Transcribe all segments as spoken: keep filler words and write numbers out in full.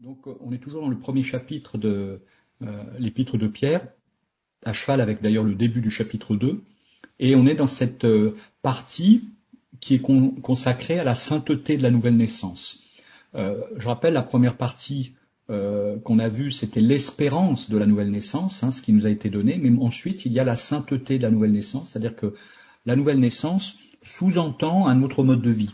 Donc on est toujours dans le premier chapitre de euh, l'épître de Pierre, à cheval avec d'ailleurs le début du chapitre deux, et on est dans cette euh, partie qui est con- consacrée à la sainteté de la nouvelle naissance. Euh, je rappelle la première partie euh, qu'on a vue, c'était l'espérance de la nouvelle naissance, hein, ce qui nous a été donné, mais ensuite il y a la sainteté de la nouvelle naissance, c'est-à-dire que la nouvelle naissance sous-entend un autre mode de vie.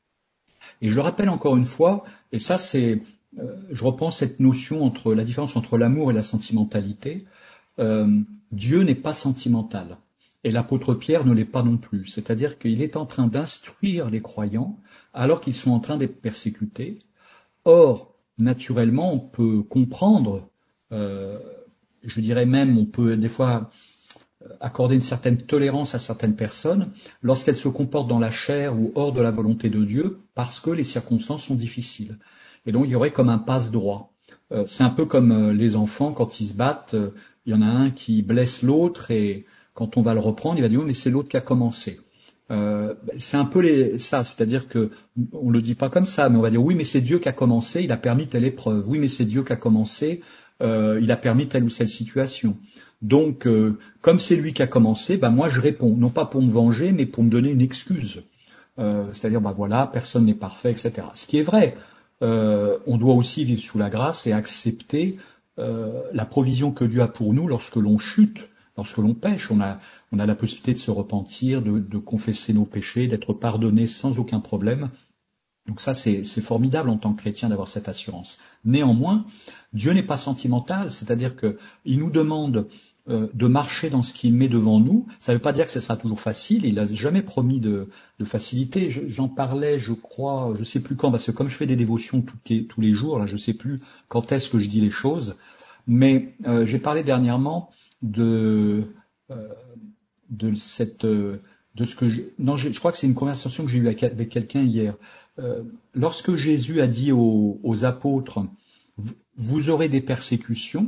Et je le rappelle encore une fois, et ça c'est, euh, je reprends cette notion entre la différence entre l'amour et la sentimentalité. Euh, Dieu n'est pas sentimental, et l'apôtre Pierre ne l'est pas non plus. C'est-à-dire qu'il est en train d'instruire les croyants alors qu'ils sont en train d'être persécutés. Or, naturellement, on peut comprendre, euh, je dirais même, on peut des fois accorder une certaine tolérance à certaines personnes lorsqu'elles se comportent dans la chair ou hors de la volonté de Dieu parce que les circonstances sont difficiles. Et donc il y aurait comme un passe-droit. Euh, c'est un peu comme euh, les enfants quand ils se battent, euh, il y en a un qui blesse l'autre et quand on va le reprendre, il va dire oui mais c'est l'autre qui a commencé. Euh, c'est un peu les, ça, c'est-à-dire que on le dit pas comme ça, mais on va dire oui mais c'est Dieu qui a commencé, il a permis telle épreuve. Oui mais c'est Dieu qui a commencé, euh, il a permis telle ou telle situation. Donc, euh, comme c'est lui qui a commencé, bah moi je réponds, non pas pour me venger, mais pour me donner une excuse. Euh, c'est-à-dire, bah voilà, personne n'est parfait, et cetera. Ce qui est vrai, euh, on doit aussi vivre sous la grâce et accepter euh, la provision que Dieu a pour nous lorsque l'on chute, lorsque l'on pêche. On a, on a la possibilité de se repentir, de, de confesser nos péchés, d'être pardonné sans aucun problème. Donc ça, c'est, c'est formidable en tant que chrétien d'avoir cette assurance. Néanmoins, Dieu n'est pas sentimental, c'est-à-dire que il nous demande euh, de marcher dans ce qu'il met devant nous. Ça ne veut pas dire que ce sera toujours facile. Il n'a jamais promis de, de facilité. Je, j'en parlais, je crois, je sais plus quand, parce que comme je fais des dévotions toutes les, tous les jours, là, je sais plus quand est-ce que je dis les choses. Mais euh, j'ai parlé dernièrement de euh, de cette euh, de ce que je, non, je, je crois que c'est une conversation que j'ai eue avec, avec quelqu'un hier. Euh, lorsque Jésus a dit aux, aux apôtres, vous aurez des persécutions,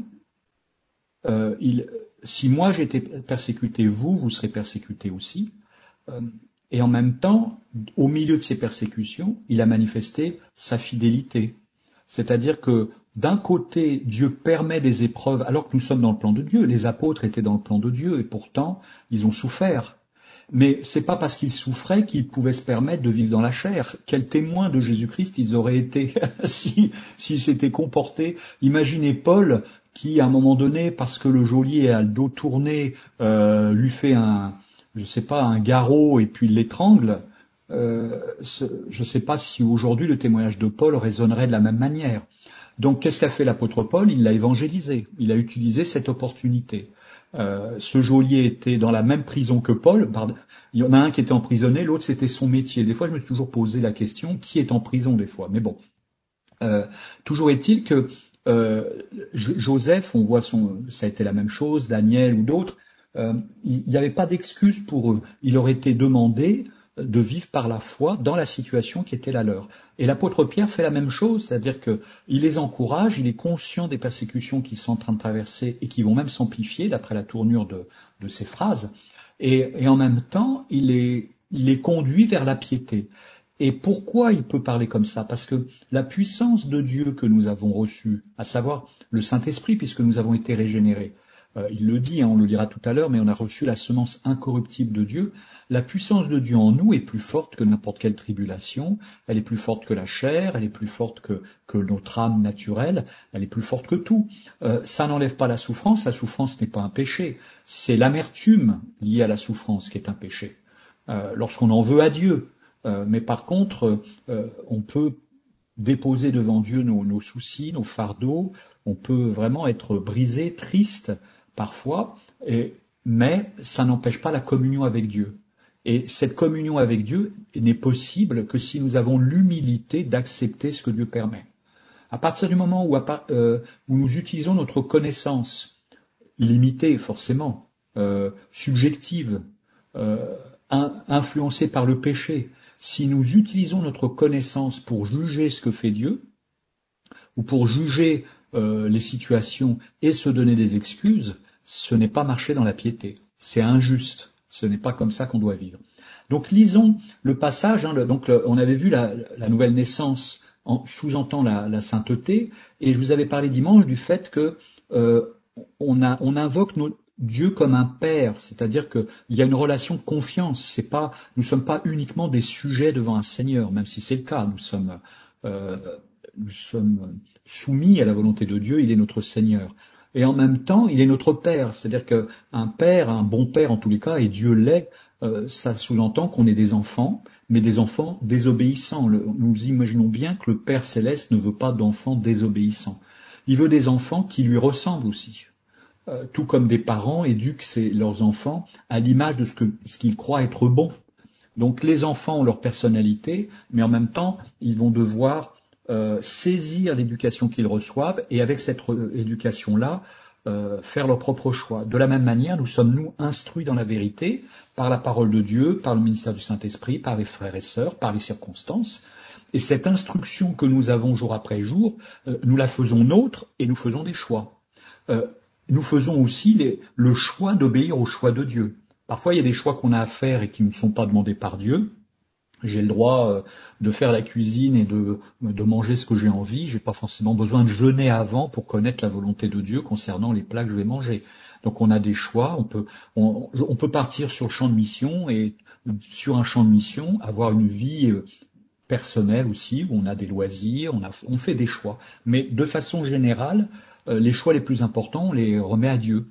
euh, il, si moi j'ai été persécuté, vous, vous serez persécutés aussi. Euh, et en même temps, au milieu de ces persécutions, il a manifesté sa fidélité. C'est-à-dire que d'un côté, Dieu permet des épreuves alors que nous sommes dans le plan de Dieu. Les apôtres étaient dans le plan de Dieu et pourtant, ils ont souffert. Mais c'est pas parce qu'ils souffraient qu'ils pouvaient se permettre de vivre dans la chair. Quel témoin de Jésus-Christ ils auraient été si s'ils s'étaient comportés. Imaginez Paul qui, à un moment donné, parce que le geôlier a le dos tourné, euh, lui fait un, je sais pas, un garrot et puis l'étrangle. Euh, ce, je ne sais pas si aujourd'hui le témoignage de Paul résonnerait de la même manière. Donc, qu'est-ce qu'a fait l'apôtre Paul? Il l'a évangélisé. Il a utilisé cette opportunité. Euh, ce geôlier était dans la même prison que Paul. Pardon. Il y en a un qui était emprisonné, l'autre c'était son métier. Des fois, je me suis toujours posé la question qui est en prison des fois. Mais bon, euh, toujours est-il que euh, Joseph, on voit son, ça a été la même chose, Daniel ou d'autres. Euh, il n'y avait pas d'excuse pour eux. Il aurait été demandé de vivre par la foi dans la situation qui était la leur. Et l'apôtre Pierre fait la même chose, c'est-à-dire que il les encourage, il est conscient des persécutions qu'ils sont en train de traverser et qui vont même s'amplifier d'après la tournure de, de ces phrases. Et, et en même temps, il est, il les conduit vers la piété. Et pourquoi il peut parler comme ça? Parce que la puissance de Dieu que nous avons reçue, à savoir le Saint-Esprit, puisque nous avons été régénérés, euh, il le dit, hein, on le lira tout à l'heure, mais on a reçu la semence incorruptible de Dieu. La puissance de Dieu en nous est plus forte que n'importe quelle tribulation, elle est plus forte que la chair, elle est plus forte que, que notre âme naturelle, elle est plus forte que tout. Euh, ça n'enlève pas la souffrance, la souffrance n'est pas un péché, c'est l'amertume liée à la souffrance qui est un péché. Euh, lorsqu'on en veut à Dieu, Euh, mais par contre, euh, on peut déposer devant Dieu nos, nos soucis, nos fardeaux, on peut vraiment être brisé, triste parfois, et, mais ça n'empêche pas la communion avec Dieu. Et cette communion avec Dieu n'est possible que si nous avons l'humilité d'accepter ce que Dieu permet. À partir du moment où, euh, où nous utilisons notre connaissance, limitée forcément, euh, subjective, euh, in, influencée par le péché, si nous utilisons notre connaissance pour juger ce que fait Dieu, ou pour juger euh, les situations et se donner des excuses, ce n'est pas marcher dans la piété. C'est injuste. Ce n'est pas comme ça qu'on doit vivre. Donc lisons le passage. Hein, le, donc le, on avait vu la, la nouvelle naissance en, sous-entend la, la sainteté. Et je vous avais parlé dimanche du fait que euh, on, a, on invoque nos, Dieu comme un père, c'est-à-dire qu'il y a une relation de confiance. C'est pas, nous ne sommes pas uniquement des sujets devant un Seigneur, même si c'est le cas. Nous sommes, euh, nous sommes soumis à la volonté de Dieu. Il est notre Seigneur. Et en même temps, il est notre Père. C'est-à-dire qu'un père, un bon père en tous les cas, et Dieu l'est, euh, ça sous-entend qu'on est des enfants, mais des enfants désobéissants. Le, nous imaginons bien que le Père Céleste ne veut pas d'enfants désobéissants. Il veut des enfants qui lui ressemblent aussi. Euh, tout comme des parents éduquent ses, leurs enfants à l'image de ce, que, ce qu'ils croient être bon. Donc les enfants ont leur personnalité, mais en même temps, ils vont devoir euh, saisir l'éducation qu'ils reçoivent et avec cette éducation-là, euh, faire leur propre choix. De la même manière, nous sommes, nous, instruits dans la vérité par la parole de Dieu, par le ministère du Saint-Esprit, par les frères et sœurs, par les circonstances. Et cette instruction que nous avons jour après jour, euh, nous la faisons nôtre et nous faisons des choix. Euh, nous faisons aussi les, le choix d'obéir au choix de Dieu. Parfois, il y a des choix qu'on a à faire et qui ne sont pas demandés par Dieu. J'ai le droit de faire la cuisine et de, de manger ce que j'ai envie. J'ai pas forcément besoin de jeûner avant pour connaître la volonté de Dieu concernant les plats que je vais manger. Donc on a des choix. On peut, on, on peut partir sur le champ de mission et sur un champ de mission avoir une vie personnelle aussi où on a des loisirs. On, a, on fait des choix. Mais de façon générale, les choix les plus importants, on les remet à Dieu.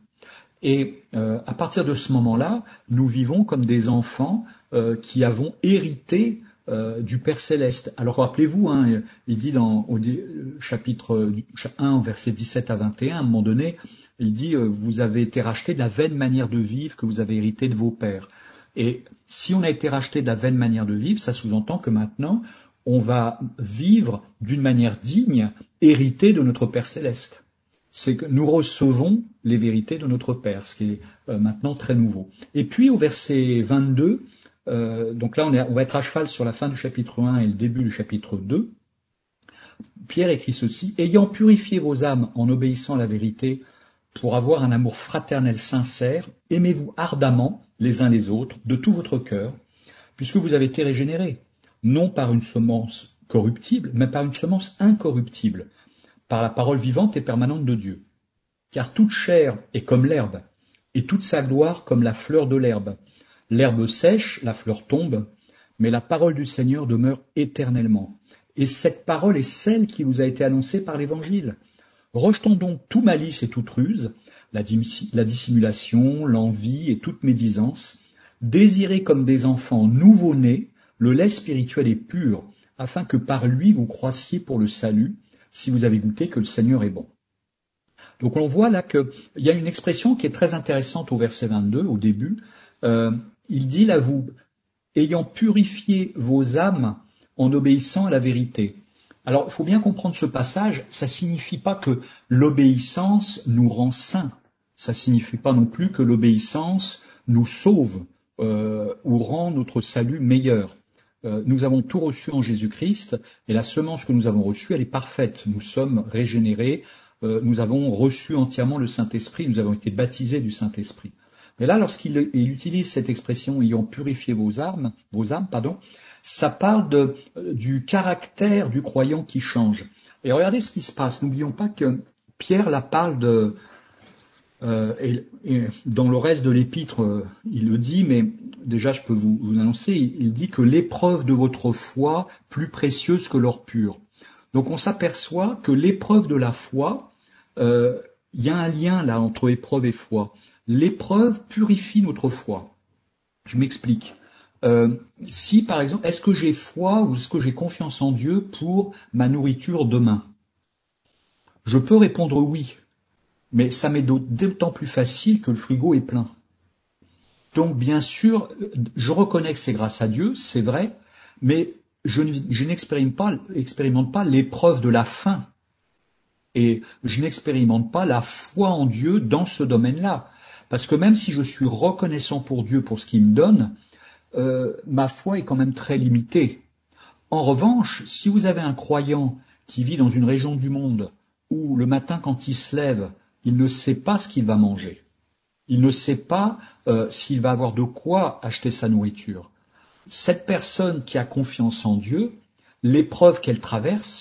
Et euh, à partir de ce moment-là, nous vivons comme des enfants euh, qui avons hérité euh, du Père Céleste. Alors rappelez-vous, hein, il dit dans au chapitre un, versets dix-sept à vingt et un, à un moment donné, il dit euh, « Vous avez été rachetés de la vaine manière de vivre que vous avez hérité de vos pères ». Et si on a été racheté de la vaine manière de vivre, ça sous-entend que maintenant, on va vivre d'une manière digne, héritée de notre Père Céleste. C'est que nous recevons les vérités de notre Père, ce qui est euh, maintenant très nouveau. Et puis au verset vingt-deux, euh, donc là on, est, on va être à cheval sur la fin du chapitre un et le début du chapitre deux, Pierre écrit ceci, « Ayant purifié vos âmes en obéissant à la vérité, pour avoir un amour fraternel sincère, aimez-vous ardemment les uns les autres, de tout votre cœur, puisque vous avez été régénérés, non par une semence corruptible, mais par une semence incorruptible, par la parole vivante et permanente de Dieu. Car toute chair est comme l'herbe, et toute sa gloire comme la fleur de l'herbe. L'herbe sèche, la fleur tombe, mais la parole du Seigneur demeure éternellement. Et cette parole est celle qui vous a été annoncée par l'Évangile. Rejetons donc tout malice et toute ruse, la, la dissimulation, l'envie et toute médisance. Désirez comme des enfants nouveau-nés le lait spirituel et pur, afin que par lui vous croissiez pour le salut, si vous avez goûté que le Seigneur est bon. » Donc on voit là qu'il y a une expression qui est très intéressante au verset vingt-deux, au début. Euh, il dit là, vous, ayant purifié vos âmes en obéissant à la vérité. Alors il faut bien comprendre ce passage, ça ne signifie pas que l'obéissance nous rend saints. Ça ne signifie pas non plus que l'obéissance nous sauve euh, ou rend notre salut meilleur. Euh, nous avons tout reçu en Jésus-Christ et la semence que nous avons reçue, elle est parfaite. Nous sommes régénérés. Euh, nous avons reçu entièrement le Saint-Esprit, nous avons été baptisés du Saint-Esprit. Mais là, lorsqu'il il utilise cette expression « ayant purifié vos âmes », vos âmes, pardon, ça parle de, du caractère du croyant qui change. Et regardez ce qui se passe. N'oublions pas que Pierre là parle de... Euh, et, et dans le reste de l'épître, euh, il le dit, mais déjà je peux vous, vous annoncer, il, il dit que l'épreuve de votre foi plus précieuse que l'or pur. Donc on s'aperçoit que l'épreuve de la foi, euh, il y a un lien là entre épreuve et foi. L'épreuve purifie notre foi. Je m'explique. Euh, si par exemple, est-ce que j'ai foi ou est-ce que j'ai confiance en Dieu pour ma nourriture demain? Je peux répondre oui, mais ça m'est d'autant plus facile que le frigo est plein. Donc bien sûr, je reconnais que c'est grâce à Dieu, c'est vrai, mais je, je n'expérimente pas, expérimente pas l'épreuve de la faim. Et je n'expérimente pas la foi en Dieu dans ce domaine-là. Parce que même si je suis reconnaissant pour Dieu pour ce qu'il me donne, euh, ma foi est quand même très limitée. En revanche, si vous avez un croyant qui vit dans une région du monde où le matin quand il se lève, il ne sait pas ce qu'il va manger, il ne sait pas euh, s'il va avoir de quoi acheter sa nourriture, cette personne qui a confiance en Dieu, l'épreuve qu'elle traverse,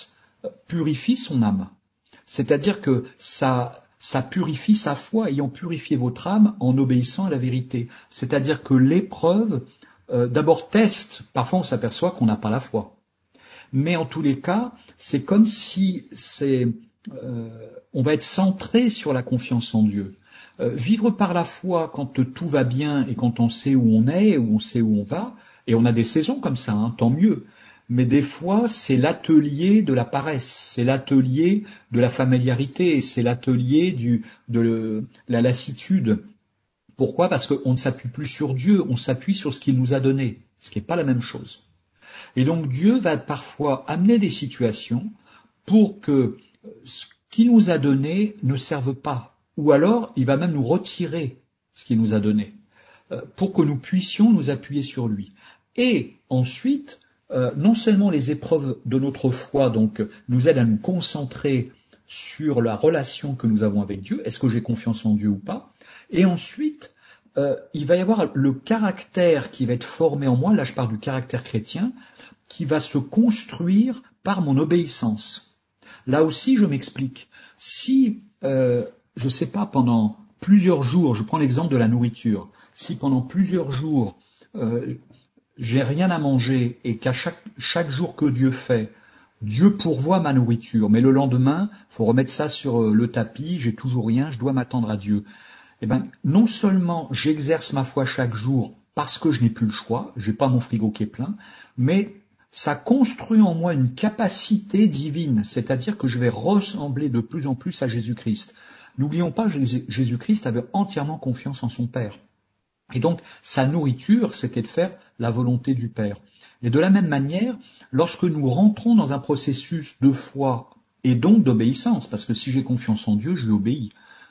purifie son âme. C'est-à-dire que ça, ça purifie sa foi, ayant purifié votre âme en obéissant à la vérité. C'est-à-dire que l'épreuve, euh, d'abord teste, parfois on s'aperçoit qu'on n'a pas la foi. Mais en tous les cas, c'est comme si c'est, euh, on va être centré sur la confiance en Dieu. Euh, vivre par la foi quand tout va bien et quand on sait où on est, où on sait où on va, et on a des saisons comme ça, hein, tant mieux. Mais des fois, c'est l'atelier de la paresse, c'est l'atelier de la familiarité, c'est l'atelier du, de le, la lassitude. Pourquoi? Parce qu'on ne s'appuie plus sur Dieu, on s'appuie sur ce qu'il nous a donné, ce qui n'est pas la même chose. Et donc Dieu va parfois amener des situations pour que ce qu'il nous a donné ne serve pas. Ou alors, il va même nous retirer ce qu'il nous a donné, pour que nous puissions nous appuyer sur lui. Et ensuite, euh, non seulement les épreuves de notre foi donc nous aident à nous concentrer sur la relation que nous avons avec Dieu, est-ce que j'ai confiance en Dieu ou pas, et ensuite, euh, il va y avoir le caractère qui va être formé en moi, là je parle du caractère chrétien, qui va se construire par mon obéissance. Là aussi, je m'explique. Si, euh, je ne sais pas, pendant plusieurs jours, je prends l'exemple de la nourriture, si pendant plusieurs jours, euh, j'ai rien à manger et qu'à chaque, chaque jour que Dieu fait, Dieu pourvoit ma nourriture, mais le lendemain, faut remettre ça sur le tapis, j'ai toujours rien, je dois m'attendre à Dieu. Eh ben, non seulement j'exerce ma foi chaque jour parce que je n'ai plus le choix, j'ai pas mon frigo qui est plein, mais ça construit en moi une capacité divine, c'est-à-dire que je vais ressembler de plus en plus à Jésus-Christ. N'oublions pas, Jésus-Christ avait entièrement confiance en son Père. Et donc, sa nourriture, c'était de faire la volonté du Père. Et de la même manière, lorsque nous rentrons dans un processus de foi et donc d'obéissance, parce que si j'ai confiance en Dieu, je lui obéis.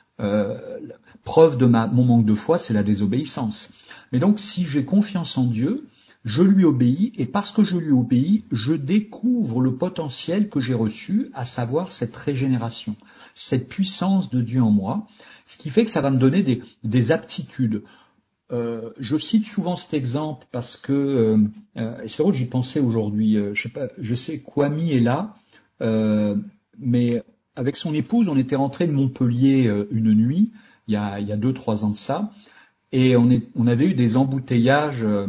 Euh, preuve de ma, mon manque de foi, c'est la désobéissance. Mais donc, si j'ai confiance en Dieu, je lui obéis, et parce que je lui obéis, je découvre le potentiel que j'ai reçu, à savoir cette régénération, cette puissance de Dieu en moi, ce qui fait que ça va me donner des, des aptitudes. Euh, je cite souvent cet exemple parce que, euh, euh, et c'est vrai que j'y pensais aujourd'hui, euh, je sais pas, je sais Kwame est là, euh, mais avec son épouse, on était rentré de Montpellier euh, une nuit, il y a, il y a deux, trois ans de ça, et on, est, on avait eu des embouteillages, euh,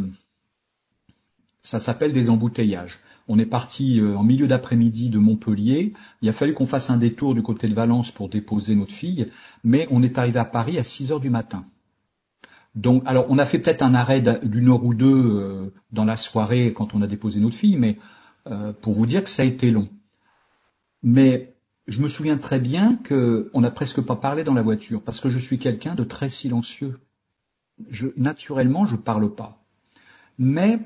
ça s'appelle des embouteillages. On est parti euh, en milieu d'après-midi de Montpellier, il a fallu qu'on fasse un détour du côté de Valence pour déposer notre fille, mais on est arrivé à Paris à six heures du matin. Donc, alors, on a fait peut-être un arrêt d'une heure ou deux euh, dans la soirée quand on a déposé notre fille, mais euh, pour vous dire que ça a été long. Mais je me souviens très bien qu'on n'a presque pas parlé dans la voiture, parce que je suis quelqu'un de très silencieux. Je, naturellement, je parle pas. Mais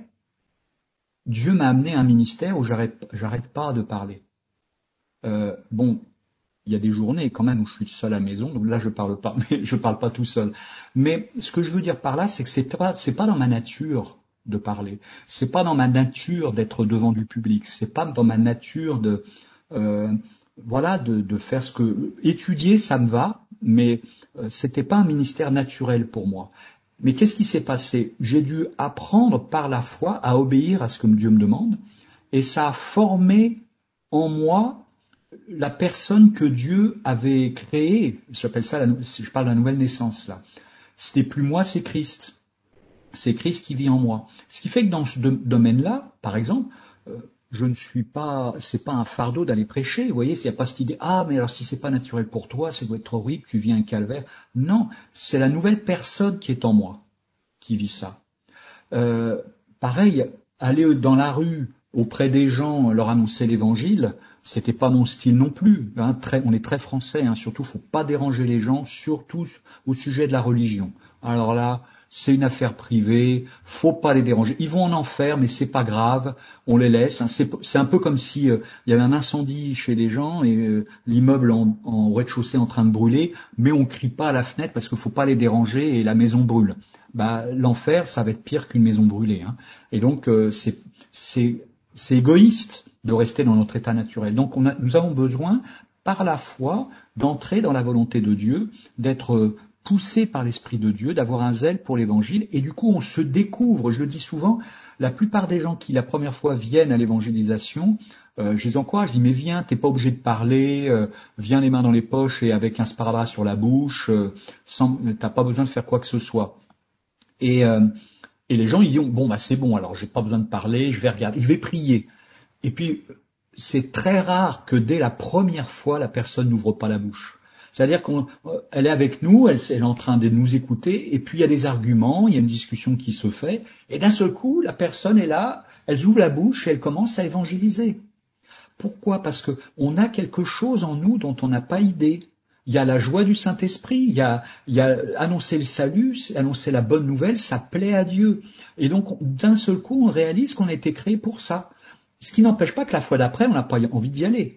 Dieu m'a amené à un ministère où j'arrête, j'arrête pas de parler. Euh, bon, il y a des journées quand même où je suis seul à la maison, donc là je parle pas, mais je parle pas tout seul. Mais ce que je veux dire par là, c'est que c'est pas, c'est pas dans ma nature de parler, c'est pas dans ma nature d'être devant du public, c'est pas dans ma nature de, euh, voilà, de, de faire ce que étudier, ça me va, mais euh, c'était pas un ministère naturel pour moi. Mais qu'est-ce qui s'est passé? J'ai dû apprendre par la foi à obéir à ce que Dieu me demande, et ça a formé en moi la personne que Dieu avait créée. J'appelle ça, la, je parle de la nouvelle naissance là. C'était plus moi, c'est Christ. C'est Christ qui vit en moi. Ce qui fait que dans ce domaine-là, par exemple, euh, je ne suis pas, c'est pas un fardeau d'aller prêcher. Vous voyez, s'il n'y a pas cette idée, ah, mais alors si c'est pas naturel pour toi, ça doit être horrible, tu vis un calvaire. Non, c'est la nouvelle personne qui est en moi qui vit ça. Euh, pareil, aller dans la rue auprès des gens, leur annoncer l'évangile, c'était pas mon style non plus. Hein, très, on est très français, hein, surtout, faut pas déranger les gens, surtout au sujet de la religion. Alors là, c'est une affaire privée, faut pas les déranger. Ils vont en enfer, mais c'est pas grave, on les laisse. Hein. C'est, c'est un peu comme si euh, il y avait un incendie chez les gens et euh, l'immeuble en, en rez-de-chaussée en train de brûler, mais on crie pas à la fenêtre parce qu'il faut pas les déranger et la maison brûle. Bah, l'enfer, ça va être pire qu'une maison brûlée. Hein. Et donc, euh, c'est, c'est, c'est égoïste de rester dans notre état naturel. Donc, on a, nous avons besoin, par la foi, d'entrer dans la volonté de Dieu, d'être poussé par l'Esprit de Dieu, d'avoir un zèle pour l'Évangile. Et du coup, on se découvre. Je le dis souvent, la plupart des gens qui, la première fois, viennent à l'évangélisation, euh, je les encourage, je dis mais viens, t'es pas obligé de parler, euh, viens les mains dans les poches et avec un sparadrap sur la bouche, euh, sans, t'as pas besoin de faire quoi que ce soit. Et, euh, et les gens ils disent bon bah c'est bon, alors j'ai pas besoin de parler, je vais regarder, je vais prier. Et puis c'est très rare que dès la première fois la personne n'ouvre pas la bouche. C'est-à-dire qu'elle est avec nous, elle, elle est en train de nous écouter, et puis il y a des arguments, il y a une discussion qui se fait, et d'un seul coup, la personne est là, elle ouvre la bouche et elle commence à évangéliser. Pourquoi? Parce que on a quelque chose en nous dont on n'a pas idée. Il y a la joie du Saint-Esprit, il y a, il y a annoncer le salut, annoncer la bonne nouvelle, ça plaît à Dieu. Et donc, d'un seul coup, on réalise qu'on a été créé pour ça. Ce qui n'empêche pas que la fois d'après, on n'a pas envie d'y aller.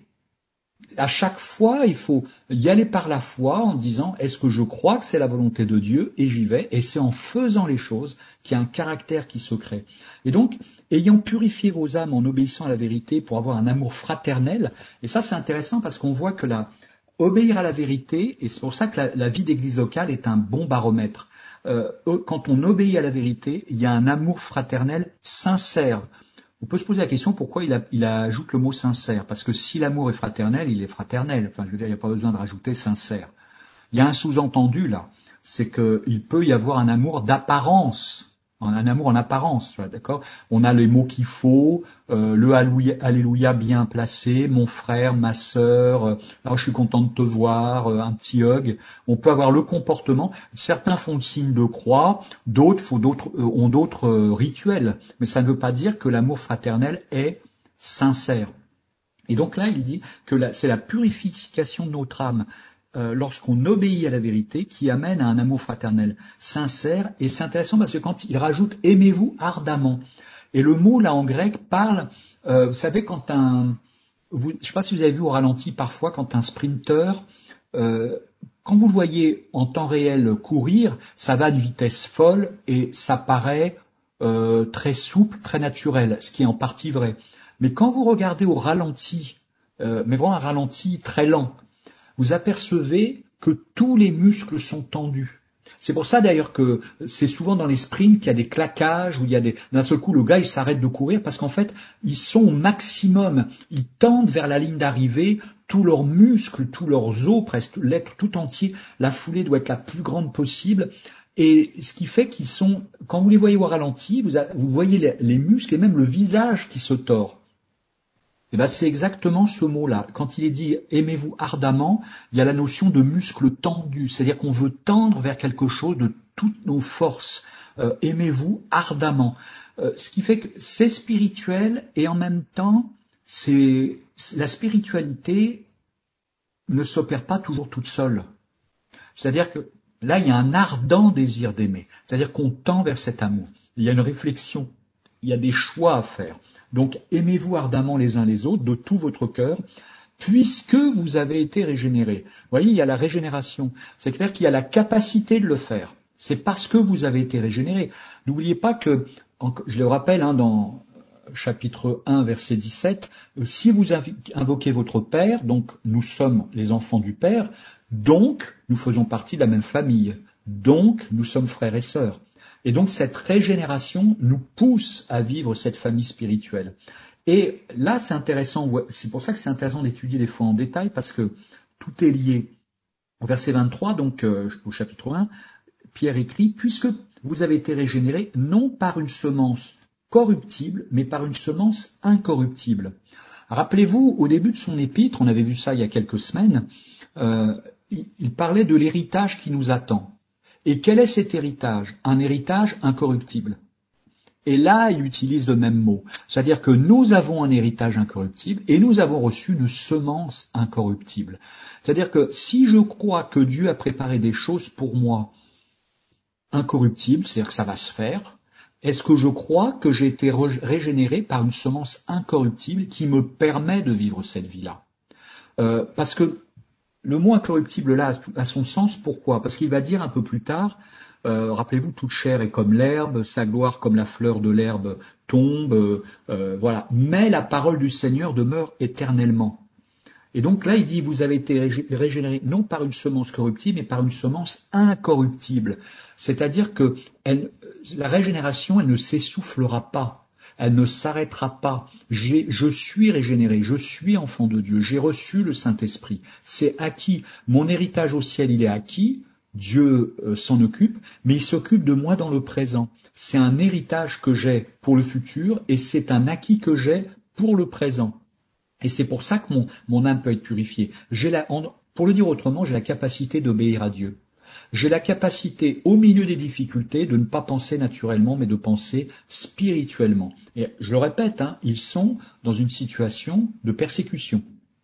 À chaque fois, il faut y aller par la foi en disant est-ce que je crois que c'est la volonté de Dieu et j'y vais, et c'est en faisant les choses qu'il y a un caractère qui se crée. Et donc, ayant purifié vos âmes en obéissant à la vérité pour avoir un amour fraternel, et ça c'est intéressant parce qu'on voit que là, obéir à la vérité, et c'est pour ça que la, la vie d'église locale est un bon baromètre. Euh, quand on obéit à la vérité, il y a un amour fraternel sincère. On peut se poser la question pourquoi il, a, il ajoute le mot sincère. Parce que si l'amour est fraternel, il est fraternel. Enfin, je veux dire, il n'y a pas besoin de rajouter sincère. Il y a un sous-entendu là, c'est qu'il peut y avoir un amour d'apparence, un amour en apparence, d'accord? On a les mots qu'il faut, euh, le alléluia bien placé, mon frère, ma sœur, euh, alors je suis content de te voir, euh, un petit hug. On peut avoir le comportement. Certains font le signe de croix, d'autres font d'autres euh, ont d'autres euh, rituels, mais ça ne veut pas dire que l'amour fraternel est sincère. Et donc là, il dit que la, c'est la purification de notre âme euh, lorsqu'on obéit à la vérité qui amène à un amour fraternel sincère. Et c'est intéressant parce que quand il rajoute « aimez-vous ardemment », et le mot là en grec parle, euh, vous savez quand un, vous, je ne sais pas si vous avez vu au ralenti parfois quand un sprinter, euh, quand vous le voyez en temps réel courir, ça va à une vitesse folle et ça paraît euh, très souple, très naturel, ce qui est en partie vrai. Mais quand vous regardez au ralenti, euh, mais vraiment un ralenti très lent, vous apercevez que tous les muscles sont tendus. C'est pour ça d'ailleurs que c'est souvent dans les sprints qu'il y a des claquages, où il y a des, d'un seul coup le gars il s'arrête de courir parce qu'en fait ils sont au maximum, ils tendent vers la ligne d'arrivée, tous leurs muscles, tous leurs os, presque l'être tout entier, la foulée doit être la plus grande possible. Et ce qui fait qu'ils sont, quand vous les voyez au ralenti, vous, a, vous voyez les, les muscles et même le visage qui se tord. Et ben c'est exactement ce mot-là. Quand il est dit « aimez-vous ardemment », il y a la notion de muscle tendu, c'est-à-dire qu'on veut tendre vers quelque chose de toutes nos forces. Euh, aimez-vous ardemment. Euh, ce qui fait que c'est spirituel et en même temps, c'est la spiritualité ne s'opère pas toujours toute seule. C'est-à-dire que là, il y a un ardent désir d'aimer. C'est-à-dire qu'on tend vers cet amour. Il y a une réflexion. Il y a des choix à faire. Donc, aimez-vous ardemment les uns les autres, de tout votre cœur, puisque vous avez été régénérés. Vous voyez, il y a la régénération. C'est clair qu'il y a la capacité de le faire. C'est parce que vous avez été régénérés. N'oubliez pas que, je le rappelle, hein, dans chapitre un, verset dix-sept, si vous invoquez votre Père, donc nous sommes les enfants du Père, donc nous faisons partie de la même famille, donc nous sommes frères et sœurs. Et donc cette régénération nous pousse à vivre cette famille spirituelle. Et là c'est intéressant, c'est pour ça que c'est intéressant d'étudier les fois en détail, parce que tout est lié. Au verset vingt-trois, donc euh, au chapitre un, Pierre écrit, puisque vous avez été régénérés non par une semence corruptible, mais par une semence incorruptible. Rappelez-vous, au début de son épître, on avait vu ça il y a quelques semaines, euh, il, il parlait de l'héritage qui nous attend. Et quel est cet héritage? Un héritage incorruptible. Et là, il utilise le même mot. C'est-à-dire que nous avons un héritage incorruptible et nous avons reçu une semence incorruptible. C'est-à-dire que si je crois que Dieu a préparé des choses pour moi incorruptibles, c'est-à-dire que ça va se faire, est-ce que je crois que j'ai été régénéré par une semence incorruptible qui me permet de vivre cette vie-là? euh, Parce que le mot incorruptible là a son sens, pourquoi? Parce qu'il va dire un peu plus tard, euh, rappelez-vous, toute chair est comme l'herbe, sa gloire comme la fleur de l'herbe tombe, euh, voilà. Mais la parole du Seigneur demeure éternellement. Et donc là, il dit, vous avez été régénérés non par une semence corruptible, mais par une semence incorruptible. C'est-à-dire que elle, la régénération, elle ne s'essoufflera pas. elle ne s'arrêtera pas. J'ai, je suis régénéré, je suis enfant de Dieu, j'ai reçu le Saint-Esprit. C'est acquis. Mon héritage au ciel, il est acquis. Dieu euh, s'en occupe, mais il s'occupe de moi dans le présent. C'est un héritage que j'ai pour le futur et c'est un acquis que j'ai pour le présent. Et c'est pour ça que mon, mon âme peut être purifiée. J'ai la, en, pour le dire autrement, j'ai la capacité d'obéir à Dieu. J'ai la capacité, au milieu des difficultés, de ne pas penser naturellement, mais de penser spirituellement. Et je le répète, hein, ils sont dans une situation de persécution.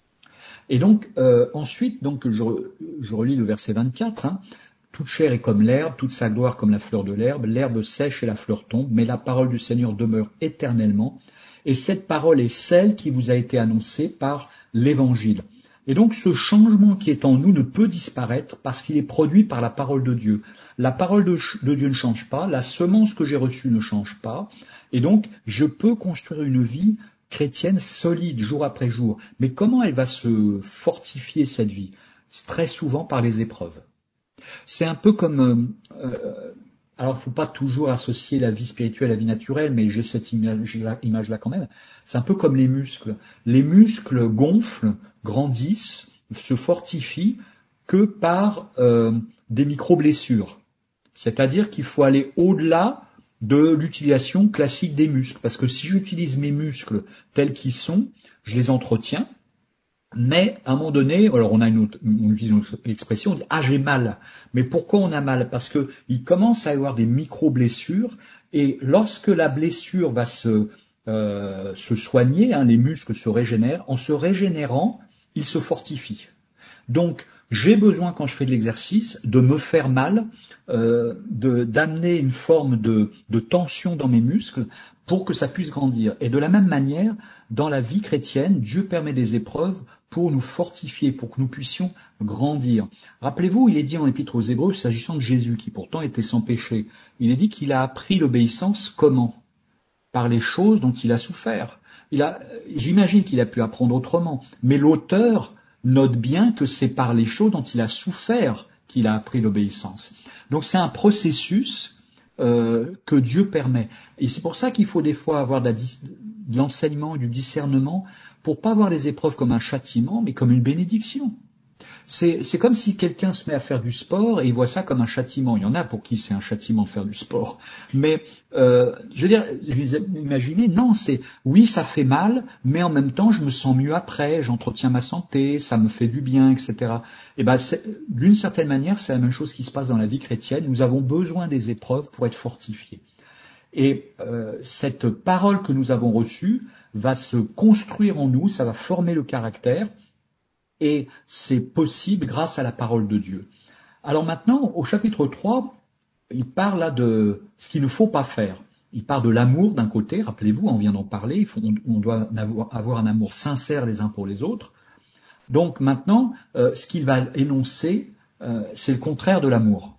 Et donc, euh, ensuite, donc je, je relis le verset vingt-quatre, hein, toute chair est comme l'herbe, toute sa gloire comme la fleur de l'herbe, l'herbe sèche et la fleur tombe, mais la parole du Seigneur demeure éternellement, et cette parole est celle qui vous a été annoncée par l'Évangile. Et donc ce changement qui est en nous ne peut disparaître parce qu'il est produit par la parole de Dieu. La parole de, de Dieu ne change pas, la semence que j'ai reçue ne change pas, et donc je peux construire une vie chrétienne solide jour après jour. Mais comment elle va se fortifier cette vie? Très souvent par les épreuves. C'est un peu comme... Euh, alors, il ne faut pas toujours associer la vie spirituelle à la vie naturelle, mais j'ai cette image-là, image-là quand même. C'est un peu comme les muscles. Les muscles gonflent, grandissent, se fortifient que par euh, des micro-blessures. C'est-à-dire qu'il faut aller au-delà de l'utilisation classique des muscles. Parce que si j'utilise mes muscles tels qu'ils sont, je les entretiens, mais à un moment donné, alors on a une, autre, on utilise une autre expression, on dit ah j'ai mal. Mais pourquoi on a mal? Parce que il commence à y avoir des micro-blessures et lorsque la blessure va se euh, se soigner, hein, les muscles se régénèrent. En se régénérant, ils se fortifient. Donc j'ai besoin quand je fais de l'exercice de me faire mal, euh, de d'amener une forme de, de tension dans mes muscles pour que ça puisse grandir. Et de la même manière, dans la vie chrétienne, Dieu permet des épreuves pour nous fortifier, pour que nous puissions grandir. Rappelez-vous, il est dit en l'Épître aux Hébreux, s'agissant de Jésus, qui pourtant était sans péché, il est dit qu'il a appris l'obéissance comment? Par les choses dont il a souffert. Il a, j'imagine qu'il a pu apprendre autrement, mais l'auteur note bien que c'est par les choses dont il a souffert qu'il a appris l'obéissance. Donc c'est un processus euh, que Dieu permet. Et c'est pour ça qu'il faut des fois avoir de, la, de l'enseignement, du discernement, pour pas voir les épreuves comme un châtiment, mais comme une bénédiction. C'est, c'est comme si quelqu'un se met à faire du sport et il voit ça comme un châtiment. Il y en a pour qui c'est un châtiment de faire du sport. Mais euh, je veux dire, imaginez, non, c'est oui, ça fait mal, mais en même temps, je me sens mieux après, j'entretiens ma santé, ça me fait du bien, et cetera. Et ben, c'est, d'une certaine manière, c'est la même chose qui se passe dans la vie chrétienne. Nous avons besoin des épreuves pour être fortifiés. Et euh, cette parole que nous avons reçue va se construire en nous, ça va former le caractère. Et c'est possible grâce à la parole de Dieu. Alors maintenant, au chapitre trois, il parle là de ce qu'il ne faut pas faire. Il parle de l'amour d'un côté, rappelez-vous, on vient d'en parler, il faut, on doit avoir un amour sincère les uns pour les autres. Donc maintenant, euh, ce qu'il va énoncer, euh, c'est le contraire de l'amour.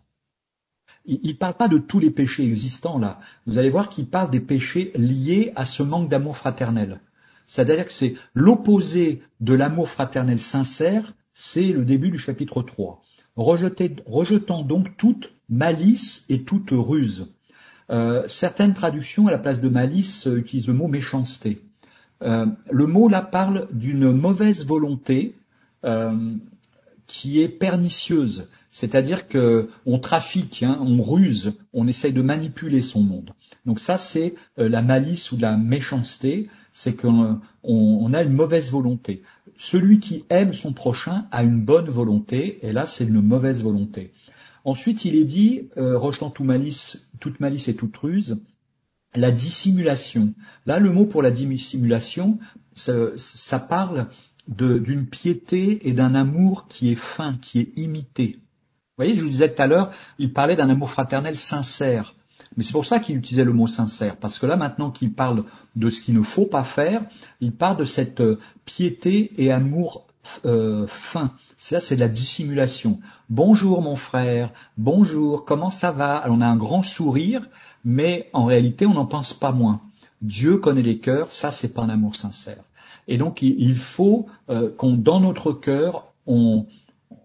Il ne parle pas de tous les péchés existants là. Vous allez voir qu'il parle des péchés liés à ce manque d'amour fraternel. C'est-à-dire que c'est l'opposé de l'amour fraternel sincère, c'est le début du chapitre trois. Rejetez, rejetant donc toute malice et toute ruse. Euh, certaines traductions, à la place de malice, euh, utilisent le mot méchanceté. Euh, le mot là parle d'une mauvaise volonté euh, qui est pernicieuse. C'est-à-dire que on trafique, hein, on ruse, on essaye de manipuler son monde. Donc ça, c'est euh, la malice ou la méchanceté, c'est qu'on on a une mauvaise volonté. Celui qui aime son prochain a une bonne volonté, et là, c'est une mauvaise volonté. Ensuite, il est dit, euh, rejetant toute malice, toute malice et toute ruse, la dissimulation. Là, le mot pour la dissimulation, ça, ça parle de, d'une piété et d'un amour qui est fin, qui est imité. Vous voyez, je vous disais tout à l'heure, il parlait d'un amour fraternel sincère. Mais c'est pour ça qu'il utilisait le mot sincère, parce que là, maintenant qu'il parle de ce qu'il ne faut pas faire, il parle de cette piété et amour euh, fin. Ça, c'est de la dissimulation. Bonjour mon frère, bonjour, comment ça va? Alors, on a un grand sourire, mais en réalité, on n'en pense pas moins. Dieu connaît les cœurs, ça, c'est pas un amour sincère. Et donc, il faut euh, qu'on, dans notre cœur, on... On,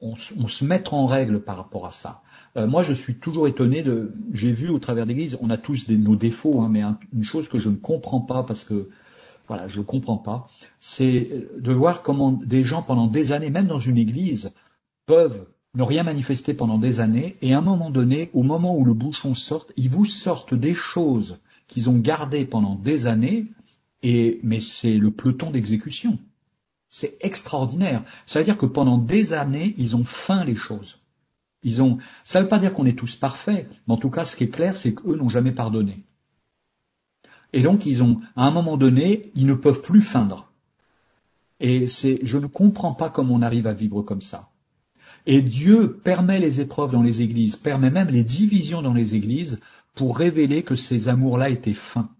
on, on se mettre en règle par rapport à ça. Euh, moi, je suis toujours étonné de. J'ai vu au travers de l'Église, on a tous des, nos défauts, hein, mais un, une chose que je ne comprends pas parce que voilà, je ne comprends pas, c'est de voir comment des gens pendant des années, même dans une Église, peuvent ne rien manifester pendant des années, et à un moment donné, au moment où le bouchon sort, ils vous sortent des choses qu'ils ont gardées pendant des années, et mais c'est le peloton d'exécution. C'est extraordinaire. Ça veut dire que pendant des années, ils ont feint les choses. Ils ont. Ça ne veut pas dire qu'on est tous parfaits, mais en tout cas, ce qui est clair, c'est qu'eux n'ont jamais pardonné. Et donc, ils ont, à un moment donné, ils ne peuvent plus feindre. Et c'est, je ne comprends pas comment on arrive à vivre comme ça. Et Dieu permet les épreuves dans les églises, permet même les divisions dans les églises pour révéler que ces amours-là étaient feints.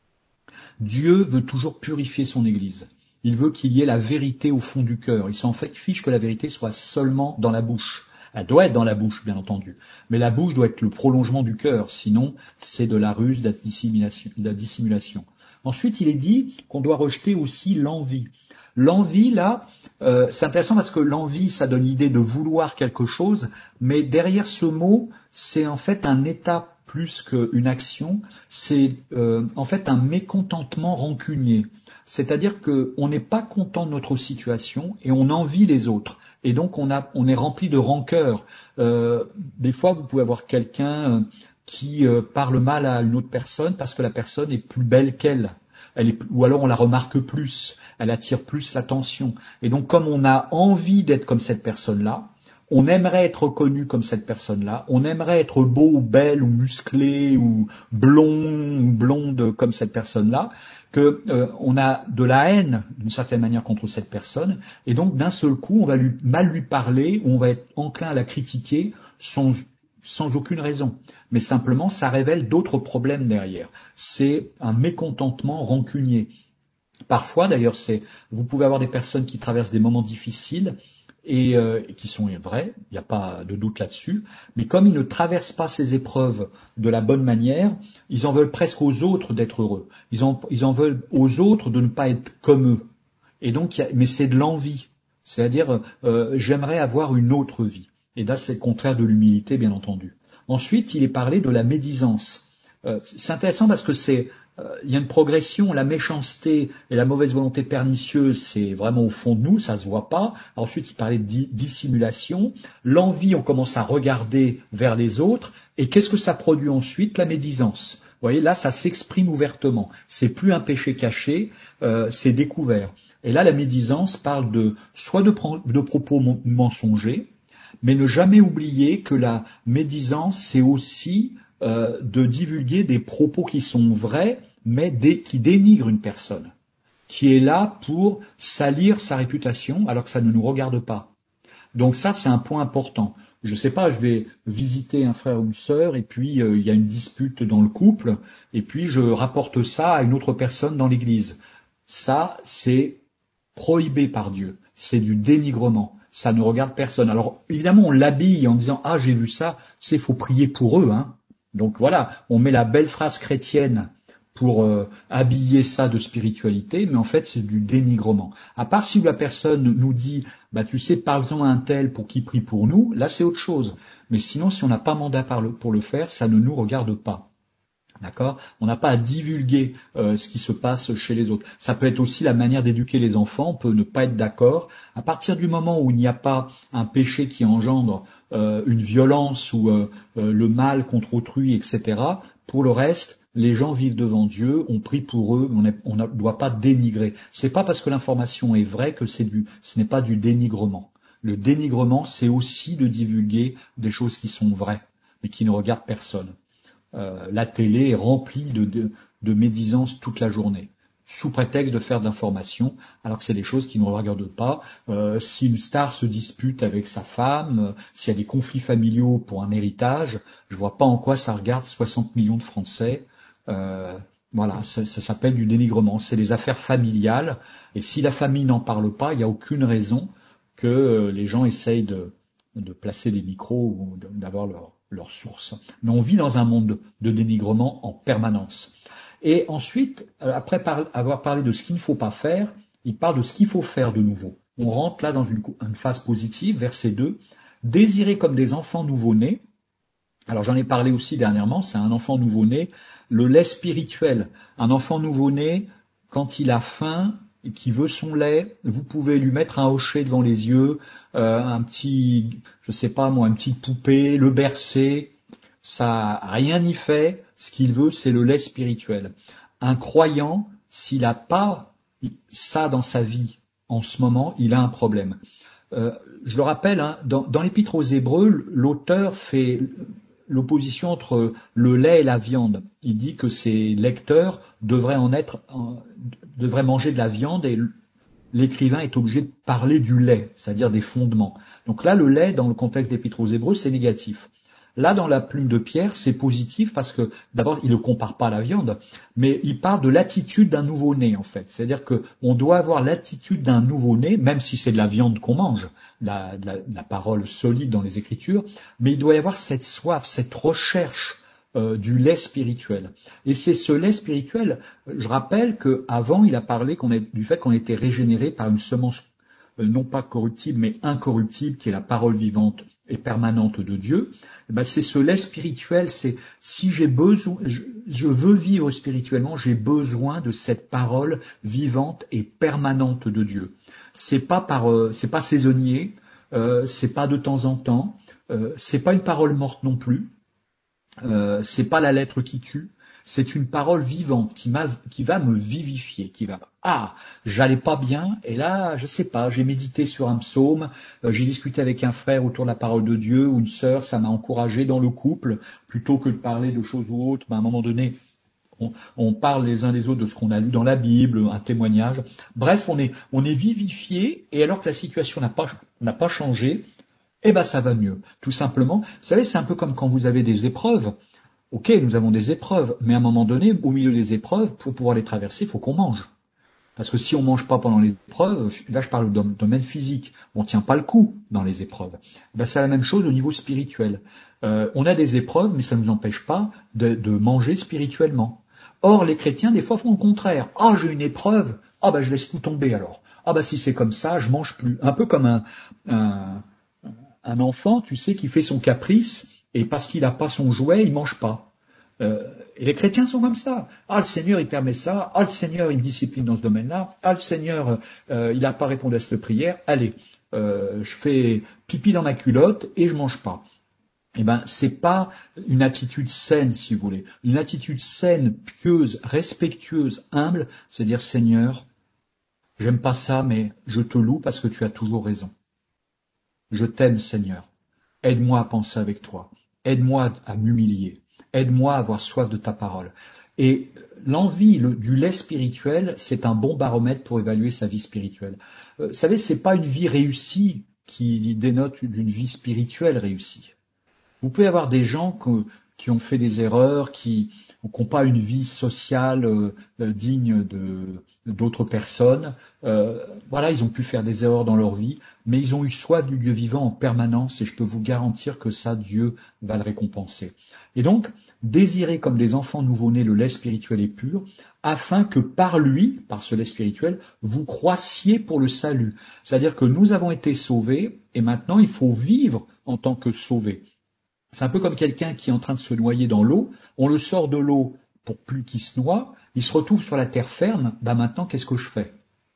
Dieu veut toujours purifier son église. Il veut qu'il y ait la vérité au fond du cœur. Il s'en fait fiche que la vérité soit seulement dans la bouche. Elle doit être dans la bouche, bien entendu. Mais la bouche doit être le prolongement du cœur. Sinon, c'est de la ruse, de la dissimulation. De la dissimulation. Ensuite, il est dit qu'on doit rejeter aussi l'envie. L'envie, là, euh, c'est intéressant parce que l'envie, ça donne l'idée de vouloir quelque chose, mais derrière ce mot, c'est en fait un état plus qu'une action, c'est euh, en fait un mécontentement rancunier. C'est-à-dire qu'on n'est pas content de notre situation et on envie les autres. Et donc on, a, on est rempli de rancœur. Euh, des fois, vous pouvez avoir quelqu'un qui euh, parle mal à une autre personne parce que la personne est plus belle qu'elle. Elle est, ou alors on la remarque plus, elle attire plus l'attention. Et donc comme on a envie d'être comme cette personne-là, on aimerait être reconnu comme cette personne-là, on aimerait être beau ou belle ou musclé ou blond ou blonde comme cette personne-là, que euh, on a de la haine d'une certaine manière contre cette personne, et donc d'un seul coup on va lui, mal lui parler, ou on va être enclin à la critiquer sans sans aucune raison, mais simplement ça révèle d'autres problèmes derrière. C'est un mécontentement rancunier. Parfois, d'ailleurs, c'est vous pouvez avoir des personnes qui traversent des moments difficiles et, euh, et qui sont vrais, il n'y a pas de doute là-dessus, mais comme ils ne traversent pas ces épreuves de la bonne manière, ils en veulent presque aux autres d'être heureux. Ils en, ils en veulent aux autres de ne pas être comme eux. Et donc, il y a, mais c'est de l'envie, c'est-à-dire euh, j'aimerais avoir une autre vie. Et là, c'est le contraire de l'humilité, bien entendu. Ensuite, il est parlé de la médisance. Euh, c'est intéressant parce que c'est euh, il y a une progression. La méchanceté et la mauvaise volonté pernicieuse, c'est vraiment au fond de nous, ça se voit pas. Ensuite, il parlait de di- dissimulation. L'envie, on commence à regarder vers les autres. Et qu'est-ce que ça produit ensuite? La médisance. Vous voyez, là, ça s'exprime ouvertement. C'est plus un péché caché, euh, c'est découvert. Et là, la médisance parle de soit de, de propos mensongers, mais ne jamais oublier que la médisance, c'est aussi euh, de divulguer des propos qui sont vrais, mais dé, qui dénigrent une personne, qui est là pour salir sa réputation, alors que ça ne nous regarde pas. Donc ça, c'est un point important. Je ne sais pas, je vais visiter un frère ou une sœur, et puis euh, il y a une dispute dans le couple, et puis je rapporte ça à une autre personne dans l'église. Ça, c'est prohibé par Dieu. C'est du dénigrement. Ça ne regarde personne. Alors, évidemment, on l'habille en disant « Ah, j'ai vu ça », c'est faut prier pour eux. Hein. Donc voilà, on met la belle phrase chrétienne pour euh, habiller ça de spiritualité, mais en fait, c'est du dénigrement. À part si la personne nous dit « Bah, tu sais, parlons à un tel pour qu'il prie pour nous », là, c'est autre chose. Mais sinon, si on n'a pas mandat pour le faire, ça ne nous regarde pas. D'accord? On n'a pas à divulguer euh, ce qui se passe chez les autres. Ça peut être aussi la manière d'éduquer les enfants. On peut ne pas être d'accord. À partir du moment où il n'y a pas un péché qui engendre euh, une violence ou euh, euh, le mal contre autrui, et cetera. Pour le reste, les gens vivent devant Dieu. On prie pour eux. On ne doit pas dénigrer. C'est pas parce que l'information est vraie que c'est du, ce n'est pas du dénigrement. Le dénigrement, c'est aussi de divulguer des choses qui sont vraies, mais qui ne regardent personne. Euh, la télé est remplie de, de, de médisance toute la journée, sous prétexte de faire de l'information, alors que c'est des choses qui ne regardent pas. Euh, si une star se dispute avec sa femme, euh, s'il y a des conflits familiaux pour un héritage, je vois pas en quoi ça regarde soixante millions de Français. Euh, voilà, ça, ça s'appelle du dénigrement. C'est des affaires familiales, et si la famille n'en parle pas, il n'y a aucune raison que euh, les gens essayent de, de placer des micros ou d'avoir leur leur source. Mais on vit dans un monde de, de dénigrement en permanence. Et ensuite, après par, avoir parlé de ce qu'il ne faut pas faire, il parle de ce qu'il faut faire de nouveau. On rentre là dans une, une phase positive, verset deux. Désirez comme des enfants nouveau-nés. Alors j'en ai parlé aussi dernièrement, c'est un enfant nouveau-né, le lait spirituel. Un enfant nouveau-né, quand il a faim et qu'il veut son lait, vous pouvez lui mettre un hochet devant les yeux, euh, un petit, je sais pas moi, une petite poupée, le bercer, ça rien n'y fait. Ce qu'il veut, c'est le lait spirituel. Un croyant, s'il n'a pas ça dans sa vie en ce moment, il a un problème. Euh, je le rappelle, hein, dans, dans l'Épître aux Hébreux, l'auteur fait l'opposition entre le lait et la viande. Il dit que ses lecteurs devraient en être, en, devraient manger de la viande et l'écrivain est obligé de parler du lait, c'est-à-dire des fondements. Donc là, le lait, dans le contexte d'Épître aux Hébreux, c'est négatif. Là, dans la plume de Pierre, c'est positif parce que, d'abord, il ne compare pas à la viande, mais il parle de l'attitude d'un nouveau-né, en fait. C'est-à-dire qu'on doit avoir l'attitude d'un nouveau-né, même si c'est de la viande qu'on mange, la, la, la parole solide dans les Écritures, mais il doit y avoir cette soif, cette recherche euh, du lait spirituel. Et c'est ce lait spirituel, je rappelle qu'avant, il a parlé qu'on est, du fait qu'on était régénéré par une semence euh, non pas corruptible, mais incorruptible, qui est la parole vivante et permanente de Dieu. Ben c'est ce lait spirituel, c'est si j'ai besoin, je, je veux vivre spirituellement, j'ai besoin de cette parole vivante et permanente de Dieu. C'est pas par, euh, c'est pas saisonnier, euh, c'est pas de temps en temps, euh, c'est pas une parole morte non plus, euh, c'est pas la lettre qui tue. C'est une parole vivante qui, m'a, qui va me vivifier, qui va... Ah, j'allais pas bien, et là, je sais pas, j'ai médité sur un psaume, euh, j'ai discuté avec un frère autour de la parole de Dieu, ou une sœur, ça m'a encouragé dans le couple, plutôt que de parler de choses ou autres, ben, à un moment donné, on, on parle les uns les autres de ce qu'on a lu dans la Bible, un témoignage. Bref, on est, on est vivifié, et alors que la situation n'a pas, n'a pas changé, eh ben ça va mieux, tout simplement. Vous savez, c'est un peu comme quand vous avez des épreuves. Ok, nous avons des épreuves, mais à un moment donné, au milieu des épreuves, pour pouvoir les traverser, il faut qu'on mange. Parce que si on mange pas pendant les épreuves, là je parle du domaine physique, on tient pas le coup dans les épreuves. Ben, c'est la même chose au niveau spirituel. Euh, on a des épreuves, mais ça ne nous empêche pas de, de manger spirituellement. Or, les chrétiens, des fois, font le contraire. Ah, oh, j'ai une épreuve, ah ben je laisse tout tomber alors. Ah ben si c'est comme ça, je mange plus. Un peu comme un, un, un enfant, tu sais, qui fait son caprice, et parce qu'il n'a pas son jouet, il mange pas. Euh, et les chrétiens sont comme ça. Ah, le Seigneur, il permet ça. Ah, le Seigneur, il me discipline dans ce domaine-là. Ah, le Seigneur, euh, il n'a pas répondu à cette prière. Allez, euh, je fais pipi dans ma culotte et je mange pas. Eh ben, c'est pas une attitude saine, si vous voulez. Une attitude saine, pieuse, respectueuse, humble, c'est dire Seigneur, j'aime pas ça, mais je te loue parce que tu as toujours raison. Je t'aime, Seigneur. Aide-moi à penser avec toi. Aide-moi à m'humilier. Aide-moi à avoir soif de ta parole. Et l'envie le, du lait spirituel, c'est un bon baromètre pour évaluer sa vie spirituelle. Euh, vous savez, c'est pas une vie réussie qui dénote d'une vie spirituelle réussie. Vous pouvez avoir des gens que, qui ont fait des erreurs, qui n'ont pas une vie sociale euh, digne de d'autres personnes. Euh, voilà, ils ont pu faire des erreurs dans leur vie, mais ils ont eu soif du Dieu vivant en permanence, et je peux vous garantir que ça, Dieu va le récompenser. Et donc, désirez comme des enfants nouveau-nés le lait spirituel et pur, afin que par lui, par ce lait spirituel, vous croissiez pour le salut. C'est-à-dire que nous avons été sauvés, et maintenant il faut vivre en tant que sauvés. C'est un peu comme quelqu'un qui est en train de se noyer dans l'eau, on le sort de l'eau pour plus qu'il se noie, il se retrouve sur la terre ferme, bah maintenant qu'est-ce que je fais?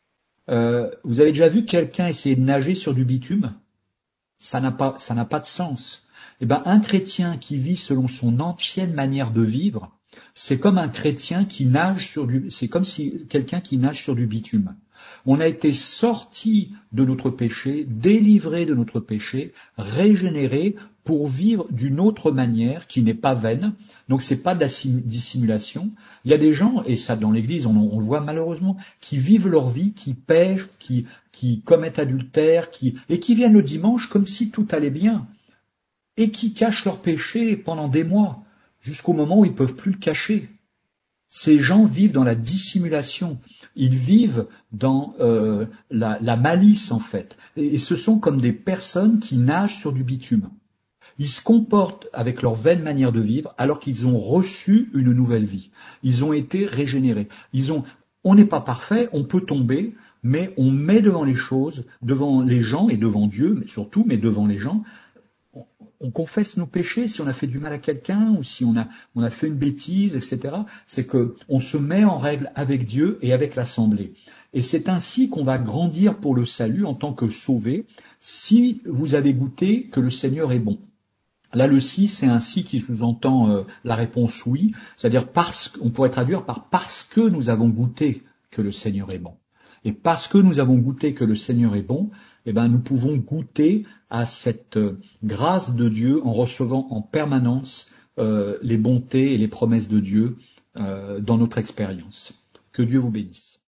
euh, Vous avez déjà vu quelqu'un essayer de nager sur du bitume? Ça n'a pas, ça n'a pas de sens. Eh ben, un chrétien qui vit selon son ancienne manière de vivre, c'est comme un chrétien qui nage sur du, c'est comme si quelqu'un qui nage sur du bitume. On a été sorti de notre péché, délivré de notre péché, régénéré pour vivre d'une autre manière qui n'est pas vaine. Donc c'est pas de la dissimulation. Il y a des gens, et ça dans l'église on, on le voit malheureusement, qui vivent leur vie, qui pêchent, qui, qui commettent adultère, qui, et qui viennent le dimanche comme si tout allait bien, et qui cachent leur péché pendant des mois, jusqu'au moment où ils peuvent plus le cacher. Ces gens vivent dans la dissimulation, ils vivent dans euh, la, la malice en fait, et, et ce sont comme des personnes qui nagent sur du bitume. Ils se comportent avec leur vaine manière de vivre alors qu'ils ont reçu une nouvelle vie. Ils ont été régénérés. Ils ont, on n'est pas parfait, on peut tomber, mais on met devant les choses, devant les gens et devant Dieu, mais surtout, mais devant les gens, on, on confesse nos péchés si on a fait du mal à quelqu'un ou si on a, on a fait une bêtise, et cetera. C'est que on se met en règle avec Dieu et avec l'Assemblée. Et c'est ainsi qu'on va grandir pour le salut en tant que sauvés, si vous avez goûté que le Seigneur est bon. Là, le si, c'est un si qui sous-entend euh, la réponse oui, c'est-à-dire parce qu'on pourrait traduire par parce que nous avons goûté que le Seigneur est bon. Et parce que nous avons goûté que le Seigneur est bon, eh ben, nous pouvons goûter à cette euh, grâce de Dieu en recevant en permanence euh, les bontés et les promesses de Dieu euh, dans notre expérience. Que Dieu vous bénisse.